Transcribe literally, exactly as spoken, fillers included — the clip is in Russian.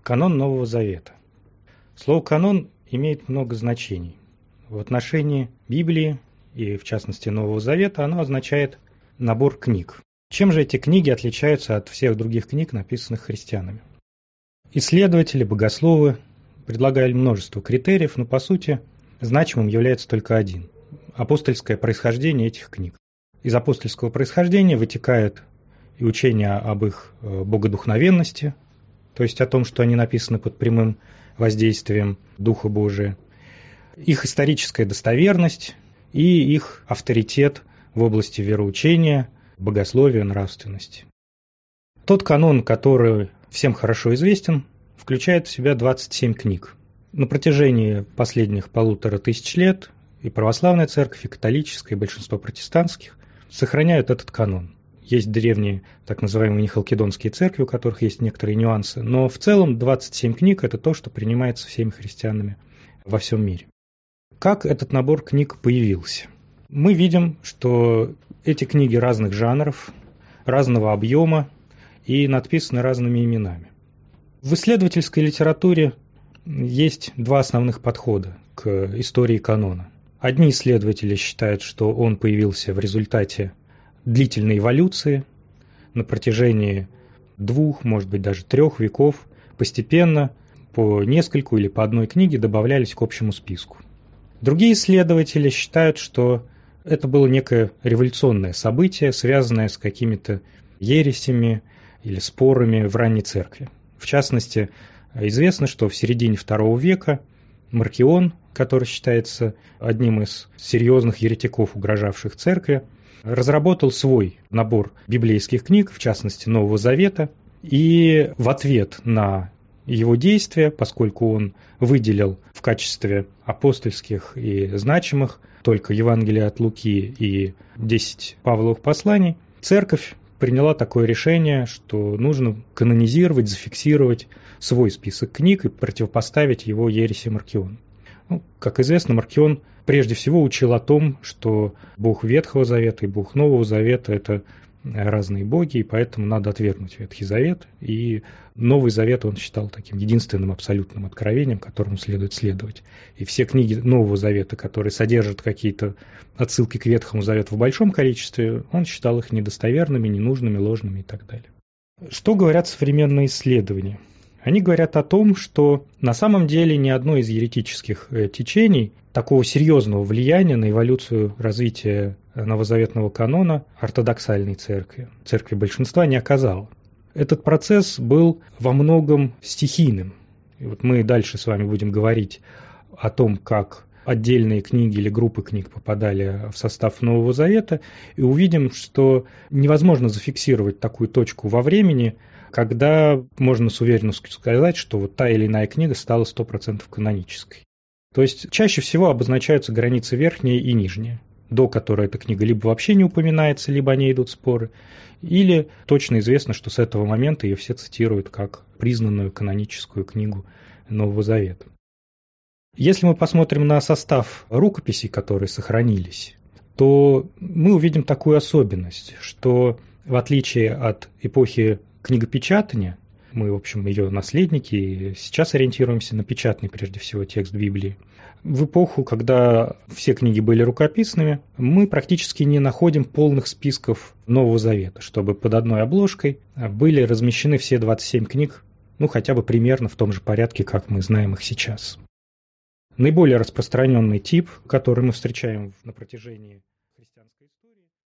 Канон Нового Завета. Слово «канон» имеет много значений. В отношении Библии и, в частности, Нового Завета оно означает набор книг. Чем же эти книги отличаются от всех других книг, написанных христианами? Исследователи, богословы предлагали множество критериев, но, по сути, значимым является только один – апостольское происхождение этих книг. Из апостольского происхождения вытекает и учение об их богодухновенности, то есть о том, что они написаны под прямым воздействием Духа Божия, их историческая достоверность и их авторитет в области вероучения, богословия, нравственности. Тот канон, который всем хорошо известен, включает в себя двадцать семь книг. На протяжении последних полутора тысяч лет и православная церковь, и католическая, и большинство протестантских сохраняют этот канон. Есть древние так называемые нехалкидонские церкви, у которых есть некоторые нюансы, но в целом двадцать семь книг – это то, что принимается всеми христианами во всем мире. Как этот набор книг появился? Мы видим, что эти книги разных жанров, разного объема и надписаны разными именами. В исследовательской литературе есть два основных подхода к истории канона. Одни исследователи считают, что он появился в результате длительной эволюции на протяжении двух, может быть, даже трех веков. Постепенно по нескольку или по одной книге добавлялись к общему списку. Другие исследователи считают, что это было некое революционное событие, связанное с какими-то ересями или спорами в ранней церкви. В частности, известно, что в середине второго века Маркион, который считается одним из серьезных еретиков, угрожавших церкви, разработал свой набор библейских книг, в частности Нового Завета, и в ответ на его действия, поскольку он выделил в качестве апостольских и значимых только Евангелие от Луки и десять Павловых посланий, церковь приняла такое решение, что нужно канонизировать, зафиксировать свой список книг и противопоставить его ереси Маркиона. Ну, как известно, Маркион прежде всего учил о том, что Бог Ветхого Завета и Бог Нового Завета – это разные боги, и поэтому надо отвергнуть Ветхий Завет. И Новый Завет он считал таким единственным абсолютным откровением, которому следует следовать. И все книги Нового Завета, которые содержат какие-то отсылки к Ветхому Завету в большом количестве, он считал их недостоверными, ненужными, ложными и так далее. Что говорят современные исследования? Они говорят о том, что на самом деле ни одно из еретических течений такого серьезного влияния на эволюцию развития новозаветного канона ортодоксальной церкви, церкви большинства, не оказало. Этот процесс был во многом стихийным. И вот мы дальше с вами будем говорить о том, как отдельные книги или группы книг попадали в состав Нового Завета, и увидим, что невозможно зафиксировать такую точку во времени, когда можно с уверенностью сказать, что вот та или иная книга стала сто процентов канонической. То есть чаще всего обозначаются границы верхние и нижние, до которой эта книга либо вообще не упоминается, либо о ней идут споры, или точно известно, что с этого момента ее все цитируют как признанную каноническую книгу Нового Завета. Если мы посмотрим на состав рукописей, которые сохранились, то мы увидим такую особенность, что в отличие от эпохи книгопечатания, мы, в общем, ее наследники, и сейчас ориентируемся на печатный, прежде всего, текст Библии. В эпоху, когда все книги были рукописными, мы практически не находим полных списков Нового Завета, чтобы под одной обложкой были размещены все двадцать семь книг, ну, хотя бы примерно в том же порядке, как мы знаем их сейчас. Наиболее распространенный тип, который мы встречаем на протяжении христианской истории,